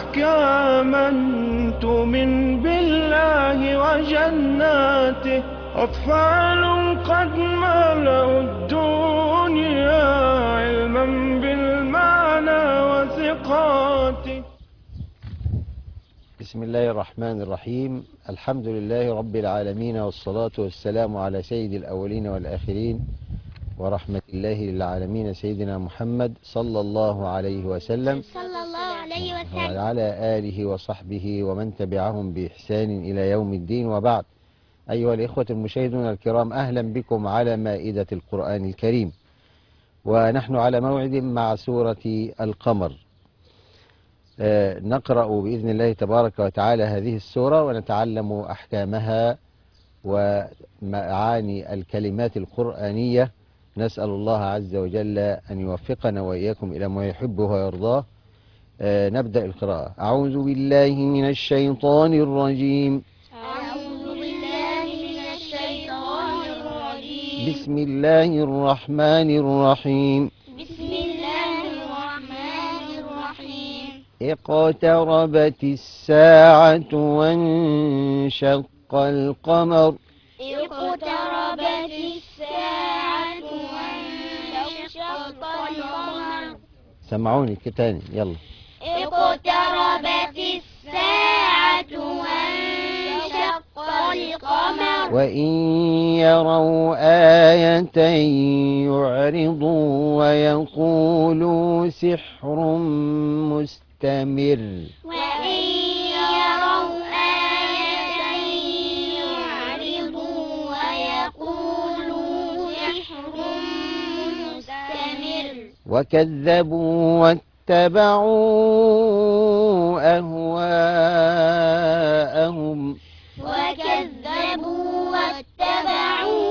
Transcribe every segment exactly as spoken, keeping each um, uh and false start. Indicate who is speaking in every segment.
Speaker 1: أحكاما تؤمن بالله وجناته، أطفال قد ملأوا الدنيا علما بالمعنى وثقاته.
Speaker 2: بسم الله الرحمن الرحيم. الحمد لله رب العالمين، والصلاة والسلام على سيد الأولين والآخرين ورحمة الله للعالمين سيدنا محمد صلى الله عليه وسلم
Speaker 3: صلى الله عليه وسلم
Speaker 2: وعلى آله وصحبه ومن تبعهم بإحسان إلى يوم الدين، وبعد. أيها الإخوة المشاهدون الكرام، أهلا بكم على مائدة القرآن الكريم، ونحن على موعد مع سورة القمر. آه نقرأ بإذن الله تبارك وتعالى هذه السورة ونتعلم أحكامها ومعاني الكلمات القرآنية. نسأل الله عز وجل أن يوفقنا وإياكم إلى ما يحبه ويرضاه. آه نبدأ القراءة. أعوذ بالله من الشيطان الرجيم.
Speaker 3: أعوذ بالله من الشيطان الرجيم.
Speaker 2: بسم الله الرحمن الرحيم.
Speaker 3: بسم الله الرحمن الرحيم.
Speaker 2: اقتربت الساعة وانشق القمر.
Speaker 3: اقتربت الساعة وانشق القمر.
Speaker 2: سمعوني كتاني يلا.
Speaker 3: اقتربت الساعة وانشق القمر.
Speaker 2: وإن يروا آية يعرضوا ويقولوا سحر مستمر.
Speaker 3: وإن يروا آية يعرضوا ويقولوا سحر مستمر.
Speaker 2: وكذبوا واتبعوا أهواءهم.
Speaker 3: وكذبوا واتبعوا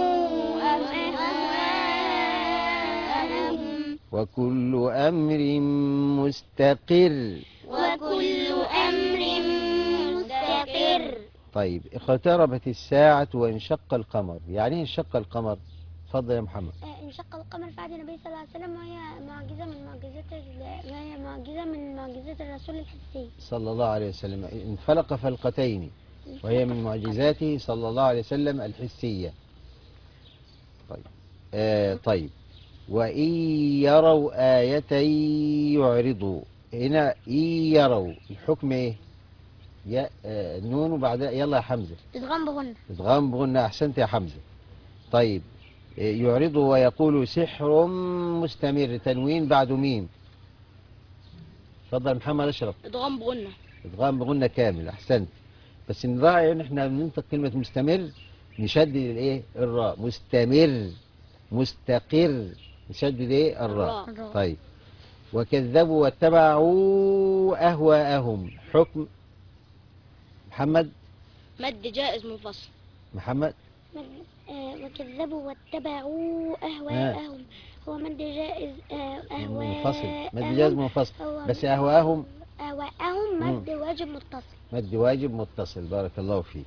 Speaker 3: أهواءهم.
Speaker 2: وكل أمر مستقر.
Speaker 3: وكل أمر مستقر.
Speaker 2: طيب، اقتربت الساعة وانشق القمر. يعني ايه انشق القمر؟ اتفضل يا محمد.
Speaker 4: انشق القمر في عهد النبي صلى الله عليه وسلم، وهي معجزة من معجزات وهي معجزة من معجزات الرسول الحسية
Speaker 2: صلى الله عليه وسلم. انفلق فلقتين، وهي من معجزاته صلى الله عليه وسلم الحسية. طيب آه طيب وإن يروا آية يعرضوا. هنا إن يروا الحكم إيه؟ يا آه نون وبعدها يلا يا حمزة.
Speaker 4: ادغام بغنى.
Speaker 2: ادغام بغنى. أحسنت يا حمزة. طيب، يعرضوا ويقولوا سحر مستمر. تنوين بعد ميم. اتفضل محمد اشرف.
Speaker 5: ادغام بغنى.
Speaker 2: ادغام بغنى كامل. احسنت. بس نراعي ان احنا بننطق كلمه مستمر نشدد الايه؟ الراء. مستمر مستقر نشدد ايه؟ الراء.
Speaker 4: الراء.
Speaker 2: طيب، وكذبوا واتبعوا اهواءهم. حكم محمد.
Speaker 5: مد جائز منفصل.
Speaker 2: محمد.
Speaker 4: آه وكذبوا واتبعوا أهواءهم. هو مد جائز. آه
Speaker 2: منفصل. مد
Speaker 4: أهواءهم.
Speaker 2: جائز منفصل. بس أهواءهم
Speaker 4: أهواءهم مد واجب متصل.
Speaker 2: مد واجب متصل. بارك الله فيك.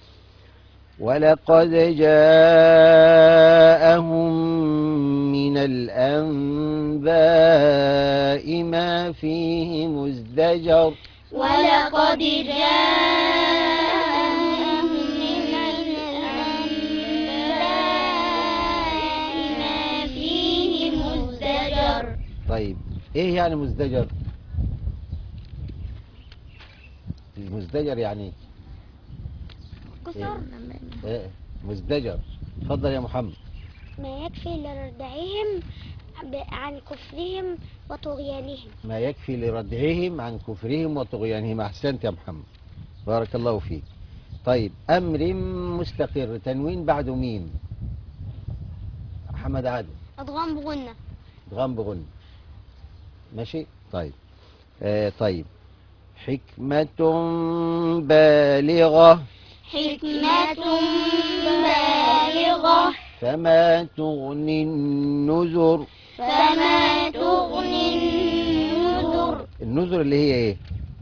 Speaker 2: ولقد جاءهم من الأنباء ما فيه مزدجر.
Speaker 3: ولقد جاءهم من الأنباء ما فيه مزدجر.
Speaker 2: طيب، ايه يعني مزدجر؟ المزدجر يعني
Speaker 4: كسر.
Speaker 2: إيه؟ مزدجر. اتفضل يا محمد.
Speaker 4: ما يكفي لردعهم عن كفرهم وطغيانهم.
Speaker 2: ما يكفي لردعهم عن كفرهم وطغيانهم. احسنت يا محمد، بارك الله فيك. طيب، امر مستقر. تنوين بعد ميم. محمد عادل.
Speaker 4: ادغام بغنى.
Speaker 2: ادغام بغنى. ماشي. طيب آه طيب حكمة بالغة.
Speaker 3: حكمة بالغة.
Speaker 2: فما تغني النذر.
Speaker 3: فما تغني النذر.
Speaker 2: النذر اللي هي ايه؟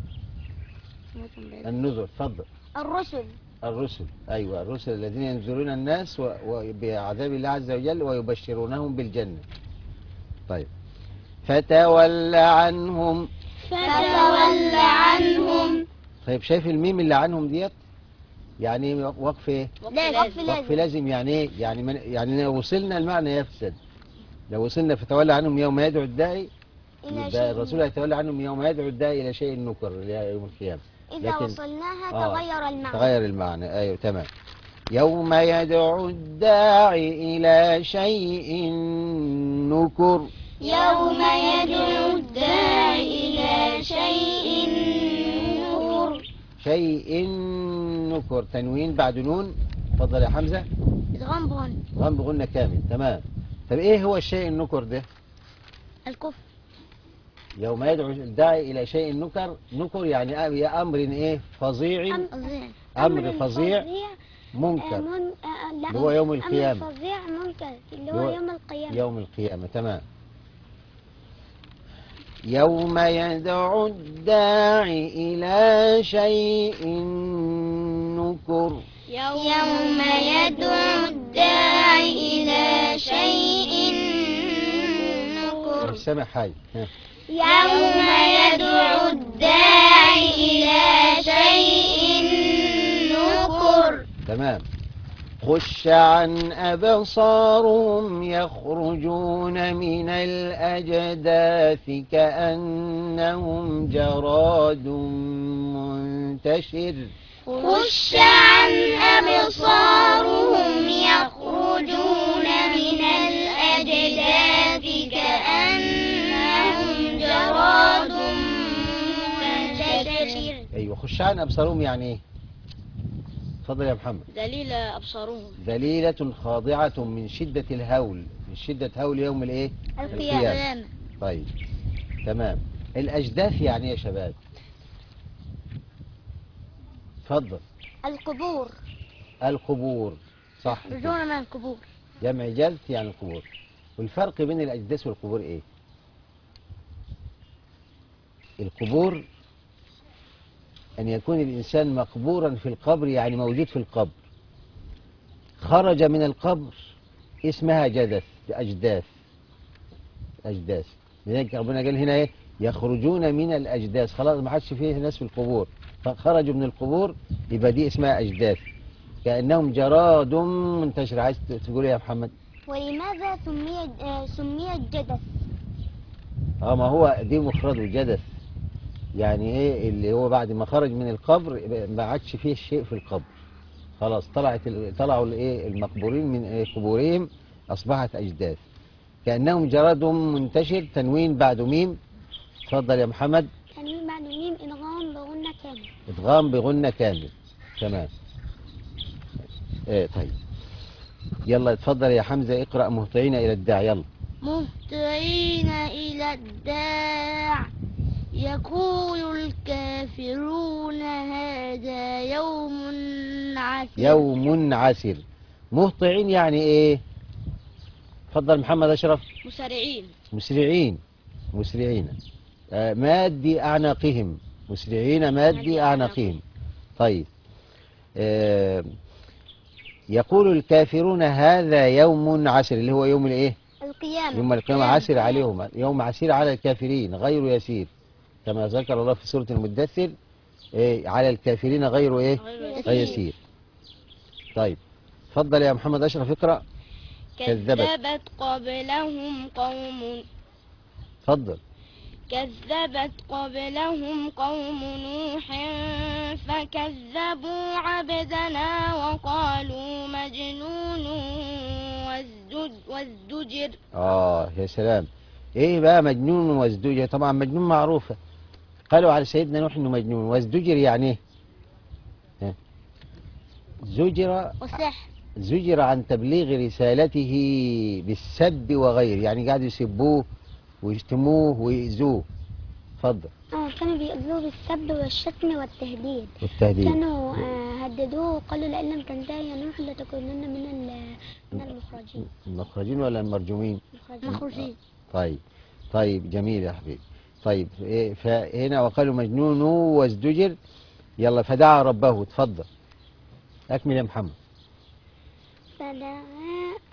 Speaker 2: النذر. اتفضل.
Speaker 4: الرسل.
Speaker 2: الرسل. ايوه، الرسل الذين ينذرون الناس وبعذاب الله عز وجل ويبشرونهم بالجنة. طيب، فتول عنهم.
Speaker 3: فتول عنهم.
Speaker 2: طيب شايف الميم اللي عنهم ديت يعني وقف ايه؟
Speaker 5: لازم.
Speaker 2: وقف لازم يعني ايه؟ يعني من يعني لو وصلنا المعنى يفسد. لو وصلنا فتولى عنهم يوم يدعو الداعي،
Speaker 4: إلى
Speaker 2: يبقى
Speaker 4: شيء
Speaker 2: الرسول هيتولى عنهم يوم يدعو الداعي الى شيء نكر اللي هي يوم القيامه.
Speaker 4: إذا
Speaker 2: لكن
Speaker 4: وصلناها
Speaker 2: آه،
Speaker 4: تغير المعنى.
Speaker 2: تغير المعنى، ايوه تمام. يوم يدعو الداعي الى شيء نكر.
Speaker 3: يوم يدعو الداعي إلى شيء نكر.
Speaker 2: شيء نكر، تنوين بعد نون. اتفضل يا حمزه.
Speaker 4: إدغام بغن.
Speaker 2: غم بغنى كامل، تمام. طب ايه هو الشيء النكر ده؟
Speaker 4: الكفر.
Speaker 2: يوم يدعو الداعي الى شيء نكر، نكر يعني يا امر ايه؟ فظيع.
Speaker 4: فظيع.
Speaker 2: امر فظيع منكر،
Speaker 4: من... آه لا،
Speaker 2: اللي هو يوم القيامة.
Speaker 4: أمر فظيع منكر اللي
Speaker 2: اللي
Speaker 4: هو
Speaker 2: هو
Speaker 4: يوم القيامة.
Speaker 2: يوم القيامة، تمام. يوم يدعو الداعي إلى شيء نكر.
Speaker 3: يوم يدعو الداعي إلى شيء نكر.
Speaker 2: مش سامع حاجة. ها.
Speaker 3: يوم يدعو الداعي إلى شيء نكر.
Speaker 2: تمام. خش عن أبصارهم يخرجون من الأجداث كأنهم جراد منتشر.
Speaker 3: خش عن أبصارهم يخرجون من الأجداث كأنهم جراد منتشر.
Speaker 2: أيوة، خش عن أبصارهم يعني إيه؟ اتفضل يا محمد.
Speaker 5: دليل أبصارهم.
Speaker 2: ذليلة خاضعة من شدة الهول، من شدة هول يوم الإيه؟
Speaker 4: القيامة.
Speaker 2: طيب تمام. الأجداث يعني إيه يا شباب؟ اتفضل.
Speaker 4: القبور.
Speaker 2: القبور، صح كده.
Speaker 4: رجوعنا من القبور.
Speaker 2: جمع جلد يعني القبور. والفرق بين الأجداث والقبور إيه؟ القبور أن يكون الإنسان مقبورا في القبر، يعني موجود في القبر. خرج من القبر اسمها جدث، أجداث. أجداث. لذلك ربنا قال هنا إيه؟ يخرجون من الأجداث، خلاص ما عادش فيه ناس في القبور، فخرجوا من القبور يبقى دي اسمها أجداث. كأنهم جراد منتشر. عايز تقول إيه يا محمد؟
Speaker 4: ولماذا سمي آه، سمي الجدث؟
Speaker 2: اه ما هو دي مفرده جدث، يعني ايه؟ اللي هو بعد ما خرج من القبر ما عادش فيه شيء في القبر، خلاص طلعت طلعوا الايه المقبورين من إيه قبورهم، اصبحت اجداث. كانهم جراد منتشر، تنوين بعد ميم. اتفضل يا محمد.
Speaker 4: تنوين بعد ميم إدغام بغنى كامل.
Speaker 2: ادغام بغنى كامل، تمام. ايه طيب، يلا اتفضل يا حمزه، اقرا مهطعين الى الداع. يلا.
Speaker 3: مهطعين إلى الداع يقول الكافرون هذا يوم عسير.
Speaker 2: يوم عسر. مهطعين يعني ايه؟ اتفضل محمد اشرف.
Speaker 5: مسارعين.
Speaker 2: مسرعين. مسرعين. آه مادي اعناقهم. مسرعين مادي اعناقهم. طيب. آه يقول الكافرون هذا يوم عسر، اللي هو يوم الايه؟
Speaker 4: القيامة.
Speaker 2: يوم القيامة. عسر عليهم، يوم عسير على الكافرين غير يسير، كما ذكر الله في سورة المدثر. إيه؟ على الكافرين غير ايه؟ غير يسير. طيب اتفضل يا محمد اشرف اقرا. كذبت.
Speaker 5: كذبت قبلهم قوم
Speaker 2: اتفضل.
Speaker 5: كذبت قبلهم قوم نوح فكذبوا عبدنا وقالوا مجنون وازدج- وازدجر.
Speaker 2: اه يا سلام. ايه بقى مجنون وازدجر؟ طبعا مجنون معروفة، قالوا على سيدنا نوح انه مجنون. وازدجر يعني ايه؟ ها؟ زجر.
Speaker 4: والسحر.
Speaker 2: زجر عن تبليغ رسالته بالسب وغيره، يعني قاعد يسبوه ويشتموه ويؤذوه. اتفضل.
Speaker 4: اه كانوا بيؤذوه بالسب والشتم والتهديد.
Speaker 2: والتهديد.
Speaker 4: كانوا آه هددوه وقالوا لئن لم تنتهي يا نوح لتكونن من ال- من المخرجين.
Speaker 2: المخرجين ولا المرجومين؟
Speaker 4: مخرجين.
Speaker 2: طيب. طيب جميل يا حبيبي. طيب إيه، فهنا وقالوا مجنون وازدجر. يلا فدعا ربه. اتفضل اكمل يا محمد.
Speaker 4: فدعا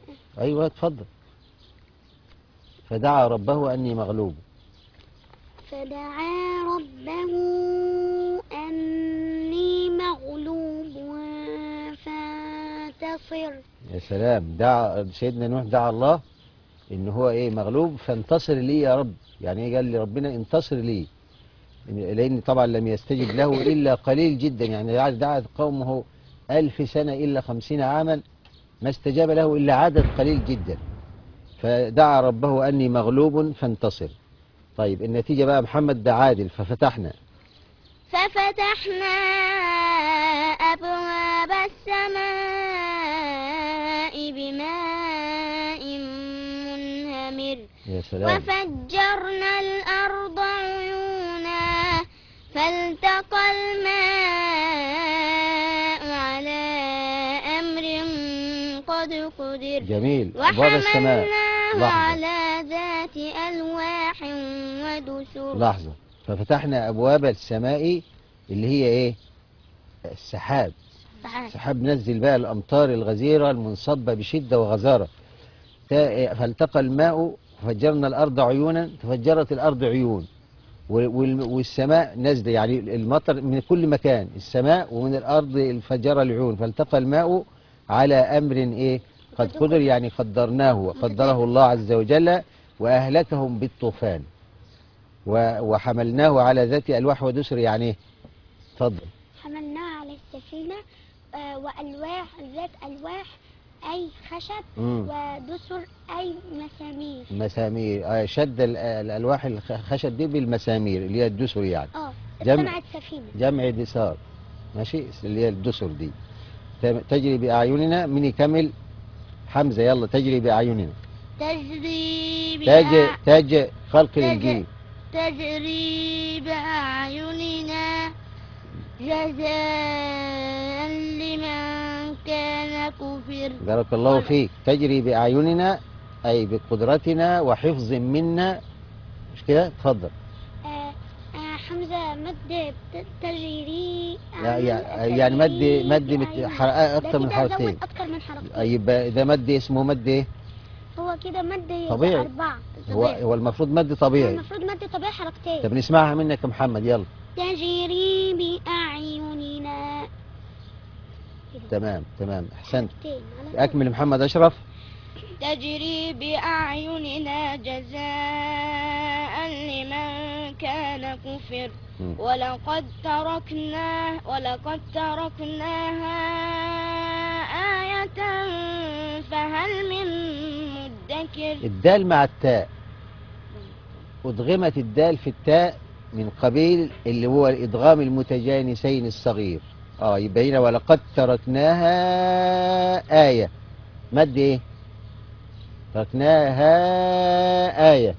Speaker 2: ايوه اتفضل. فدعا ربه اني مغلوب.
Speaker 4: فدعا ربه أني مغلوب فانتصر.
Speaker 2: يا سلام، دعا سيدنا نوح دعا الله ان هو ايه مغلوب فانتصر لي يا رب. يعني ايه؟ قال لي ربنا انتصر لي، لان طبعا لم يستجب له الا قليل جدا. يعني دعا قومه ألف سنة الا خمسين عاما ما استجاب له الا عدد قليل جدا، فدعا ربه اني مغلوب فانتصر. طيب النتيجة بقى محمد ده عادل. ففتحنا
Speaker 5: ففتحنا أبواب السماء بماء منهمر
Speaker 2: يا سلام،
Speaker 5: وفجرنا الأرض عيونا فالتقى الماء على أمر قد قدر
Speaker 2: جميل. أبواب السماء،
Speaker 5: وحملناه
Speaker 2: لحظة
Speaker 5: على ذات ألواح ودسر.
Speaker 2: لحظة. ففتحنا أبواب السماء اللي هي إيه؟ السحاب. السحاب نزل بقى الأمطار الغزيرة المنصبة بشدة وغزارة. فالتقى الماء ففجرنا الأرض عيونا، تفجرت الأرض عيون، والسماء نزل يعني المطر من كل مكان، السماء ومن الأرض فجر العيون. فالتقى الماء على أمر إيه؟ قد قدر، يعني قدرناه وقدره الله عز وجل وأهلكهم بالطوفان. وحملناه على ذات ألواح ودسر. يعني إيه؟ اتفضل.
Speaker 4: حملناه على السفينة آه وألواح ذات ألواح أي خشب
Speaker 2: مم.
Speaker 4: ودسر أي مسامير.
Speaker 2: مسامير. آه شد الألواح الخشب دي بالمسامير اللي هي الدسر يعني.
Speaker 4: اه
Speaker 2: جمع
Speaker 4: اجتمعت سفينة.
Speaker 2: جمع دسار، ماشي، اللي هي الدسر دي. تجري بأعيننا. من يكمل؟ حمزة يلا. تجري بأعيننا.
Speaker 5: تجري
Speaker 2: تاج
Speaker 5: بأع-
Speaker 2: تاج خلق
Speaker 5: تج-
Speaker 2: للجيم.
Speaker 5: تجري بأعيننا جزاء لمن كان كفر.
Speaker 2: بارك الله فيك. تجري بأعيننا أي بقدرتنا وحفظ منا، مش كده؟ اتفضل.
Speaker 4: آه آه حمزة مد بت- تجري
Speaker 2: يع- يع-
Speaker 4: تجري
Speaker 2: يعني مد مد مت-
Speaker 4: بأعيننا.
Speaker 2: حركات
Speaker 4: ده
Speaker 2: أكتر من
Speaker 4: كده
Speaker 2: حركتين.
Speaker 4: زود أكتر من حركتين.
Speaker 2: يبقى ده مد اسمه مد إيه؟
Speaker 4: هو كده مد يبقى
Speaker 2: طبيعي.
Speaker 4: أربعة.
Speaker 2: هو هو المفروض مد
Speaker 4: هو
Speaker 2: طبيعي.
Speaker 4: المفروض مد طبيعي حركتين.
Speaker 2: طب نسمعها منك يا محمد يلا.
Speaker 4: تجري بأعيننا.
Speaker 2: تمام تمام، أحسنت.
Speaker 4: حركتين على طول.
Speaker 2: أكمل محمد أشرف.
Speaker 5: تجري بأعيننا جزاء لمن كان كفر.
Speaker 2: مم.
Speaker 5: ولقد تركناه ولقد تركناها آية فهل من مدكر.
Speaker 2: الدال مع التاء، أدغمت الدال في التاء من قبيل اللي هو الإدغام المتجانسين الصغير. اه يبقى هنا ولقد تركناها آية. مد إيه؟ تركناها آية.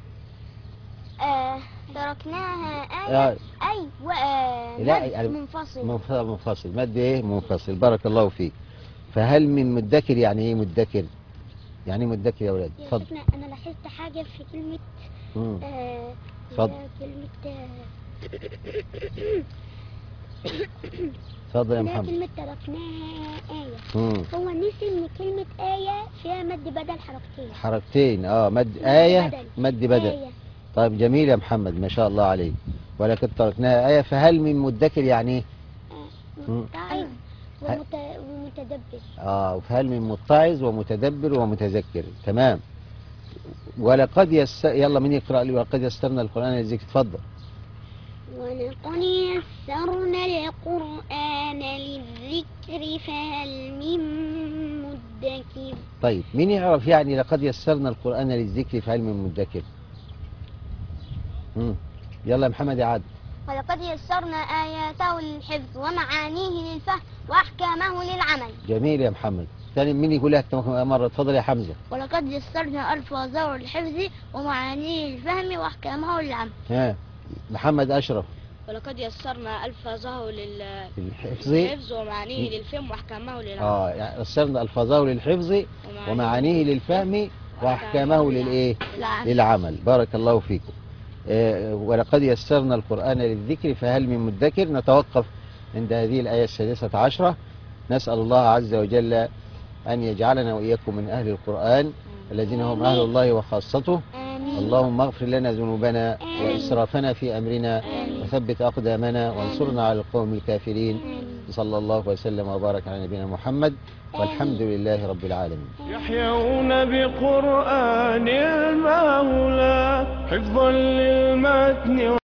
Speaker 4: آه تركناها
Speaker 2: آه.
Speaker 4: آية أي وآه
Speaker 2: لا،
Speaker 4: مد
Speaker 2: يعني
Speaker 4: منفصل.
Speaker 2: منفصل منفصل. مد إيه؟ منفصل. بارك الله فيك. فهل من مدكر؟ يعني إيه مدكر؟ يعني إيه مدكر يا ولاد؟
Speaker 4: يا
Speaker 2: اتفضل.
Speaker 4: سيدنا أنا لاحظت حاجة في كلمة
Speaker 2: مم.
Speaker 4: آه
Speaker 2: اتفضل.
Speaker 4: هي كلمة آه
Speaker 2: اتفضل يا
Speaker 4: اللي هي
Speaker 2: محمد.
Speaker 4: كلمة تركناها آية.
Speaker 2: مم.
Speaker 4: هو نسي إن كلمة آية فيها مد بدل حركتين.
Speaker 2: حركتين. اه مد
Speaker 4: مد
Speaker 2: آية
Speaker 4: بدل.
Speaker 2: مد بدل.
Speaker 4: آية.
Speaker 2: طيب جميل يا محمد، ما شاء الله عليك. ولقد تركناها آية. فهل من مدكر؟ يعني ايه؟
Speaker 4: آه
Speaker 2: مم.
Speaker 4: متعظ ومت... ومتدبر.
Speaker 2: اه فهل من متعظ ومتدبر ومتذكر. تمام. ولقد يس... يلا مين يقرأ لي؟ ولقد يسرنا القرآن للذكر. اتفضل.
Speaker 4: ولقد يسرنا القرآن للذكر فهل من مدكر.
Speaker 2: طيب مين يعرف يعني لقد يسرنا القرآن للذكر فهل من مدكر؟ مم. يلا يا محمد يا عاد.
Speaker 5: ولقد يسرنا آياته للحفظ ومعانيه للفهم وأحكامه للعمل.
Speaker 2: جميل يا محمد. ثاني مين يقولها مرة؟ اتفضل يا حمزة.
Speaker 5: ولقد يسرنا ألفاظه للحفظ ومعانيه للفهم وأحكامه للعمل.
Speaker 2: ها محمد أشرف.
Speaker 5: ولقد يسرنا ألفاظه لل-
Speaker 2: الحفظ.
Speaker 5: للحفظ ومعانيه للفهم وأحكامه للعمل.
Speaker 2: اه يعني يسرنا ألفاظه للحفظ ومعانيه للفهم وأحكامه للإيه؟
Speaker 5: للعمل.
Speaker 2: للعمل. بارك الله فيكم. آه ولقد يسرنا القرآن للذكر فهل من مدكر. نتوقف عند هذه الآية السادسة عشرة. نسأل الله عز وجل أن يجعلنا وإياكم من أهل القرآن الذين هم أهل الله وخاصته.
Speaker 4: آمين.
Speaker 2: اللهم اغفر لنا ذنوبنا وإسرافنا في أمرنا وثبت أقدامنا وانصرنا على القوم الكافرين. صلى الله وسلم وبارك على نبينا محمد والحمد لله رب العالمين.
Speaker 1: يحيون بقرآن المولى حفظا للمتن